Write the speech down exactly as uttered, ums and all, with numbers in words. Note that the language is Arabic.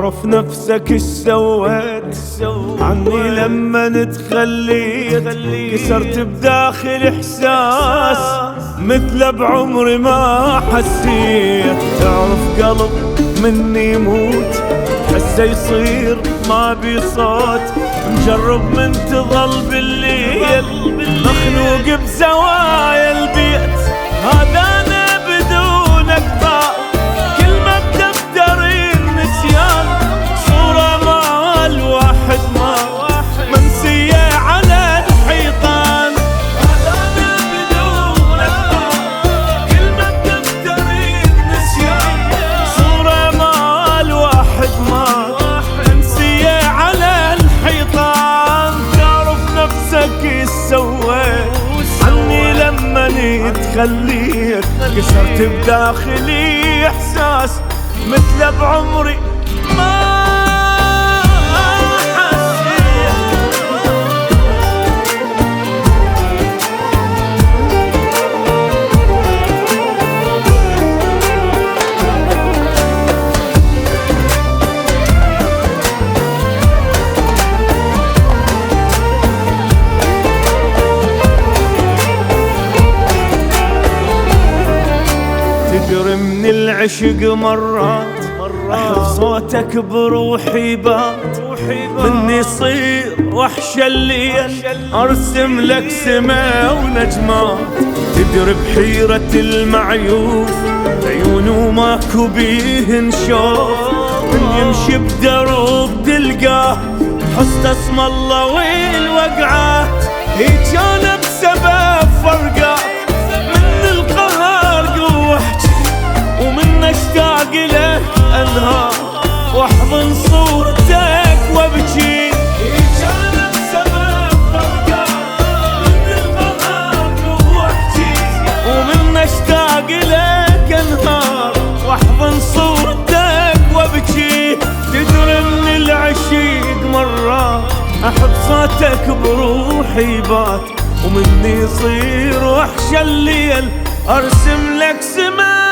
تعرف نفسك ايش سويت عني لما نتخليت. كسرت بداخل احساس مثل بعمري ما حسيت. تعرف قلب مني يموت حسه يصير ما بي صوت. مجرب من تظل بالليل مخنوق بزوايا البيت. هذا انا بدونك ضاع كل ما بدفتري النسيان. صورة مع الواحد ما منسية على الحيطان. هذا انا بدونك ضاع كل ما بدفتري النسيان. صورة مع الواحد ما منسية على الحيطان. تعرف نفسك ايش سويت عني لما تخليت. كسرت بداخلي احساس مثل بعمري ما تدري من العشق مرات أحب صوتك بروحي بات. مني يصير وحش الليل أرسم لك سما ونجمات. تدري بحيرة المعيوف عيونه ماكو بيه نشوف. من يمشي بدرب تلقاه حسن اسم الله والوقعات. هيج أنا بسبب فرقات من القهر قوحتي ومن اشتاق لك انهار واحضن صورتك وابكي. هيج انا بسبب فرقات من القهر قوحتي ومن اشتاق لك انهار واحضن صورتك وابكي. تدري من العشيق مرات احب صوتك بروحي بات. ومني يصير وحش الليل ارسم لك سما